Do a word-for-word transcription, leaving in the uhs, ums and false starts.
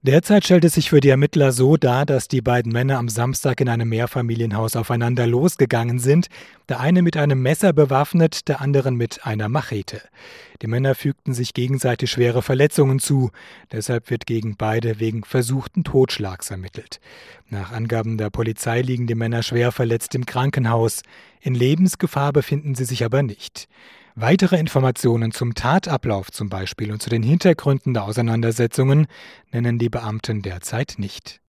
Derzeit stellt es sich für die Ermittler so dar, dass die beiden Männer am Samstag in einem Mehrfamilienhaus aufeinander losgegangen sind. Der eine mit einem Messer bewaffnet, der andere mit einer Machete. Die Männer fügten sich gegenseitig schwere Verletzungen zu. Deshalb wird gegen beide wegen versuchten Totschlags ermittelt. Nach Angaben der Polizei liegen die Männer schwer verletzt im Krankenhaus. In Lebensgefahr befinden sie sich aber nicht. Weitere Informationen zum Tatablauf zum Beispiel und zu den Hintergründen der Auseinandersetzungen nennen die Beamten derzeit nicht.